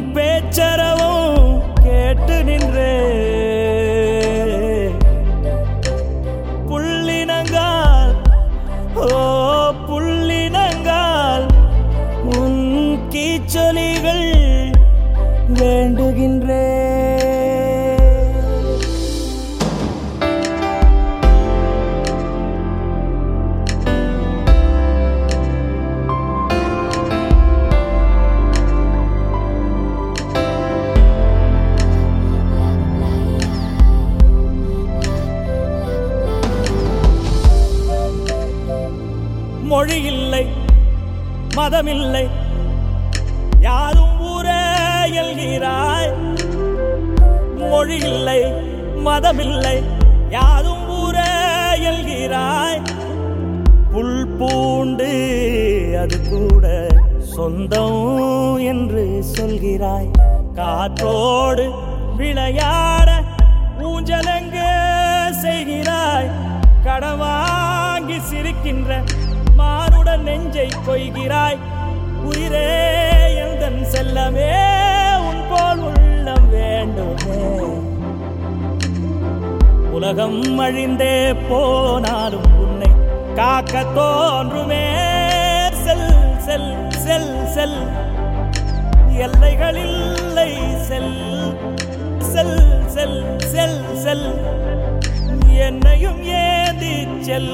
பேச்சரவும் கேட்டு நின்றே புள்ளினங்கால் ஓ புள்ளினங்கால் உன் கீச்சொலிகள் வேண்டுகின்றே மொழி இல்லை மதமில்லை யாரும் ஊரே எல்கிறாய் மொழி இல்லை மதமில்லை யாரும் ஊரே எல்கிறாய் புல் பூண்டு அது கூட சொந்தம் என்று சொல்கிறாய் காற்றோடு விளையாட ஊஞ்சலெங்கே செய்கிறாய் கடவாங்கி சிரிக்கின்ற மானுடன் நெஞ்சை கொய்கிறாய் உயிரே எந்தன் செல்லமே உன் போல் உள்ளம் வேண்டுமே உலகம் அழிந்தே போனாலும் உன்னை காக்க தோன்றுமே செல் செல் செல் செல் எல்லைகளில்லை செல் செல் செல் செல் செல் என்னையும் ஏந்தி செல்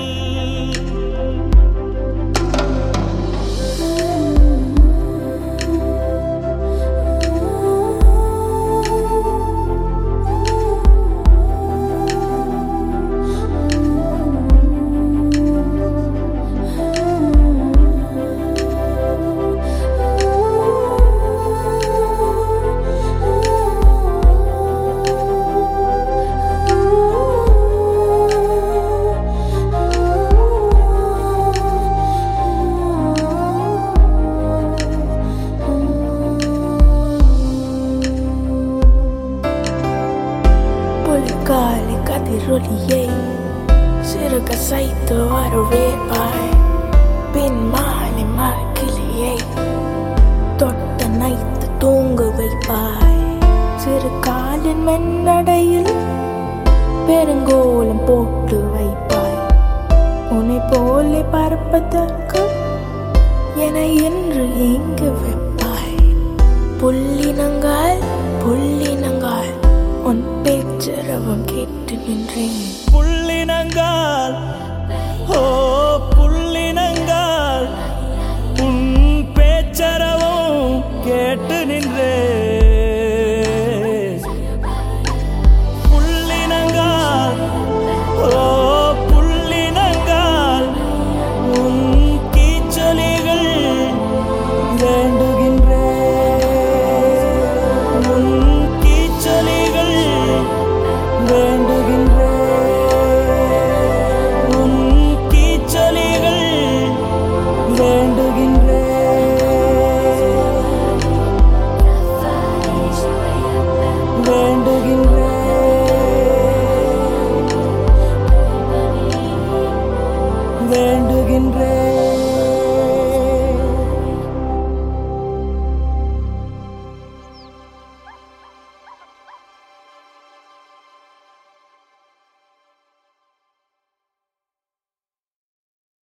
காலை கதிரொலியை சிறுக சைத்து வரவேற்பாய் பின் மாலை மகிழியை தொட்ட நைத்து தூங்க வைப்பாய் சிறு காலின் மென்னடையில் பெருங்கோலம் போட்டு வைப்பாய் உன்னை போலே பறப்பதற்கு என என்று எங்கு வைப்பாய் புள்ளினங்கால் புள்ளினங்கால் உன் பேச்சரவம் கேட்டு நின்றேன் புள்ளினங்கால் ஓ புள்ளினங்கால் உன் பேச்சரவம் கேட்டு நின்றே புள்ளினங்கால் ஓ புள்ளினங்கால் உன் கீச்சொலிகள் வேண்டும்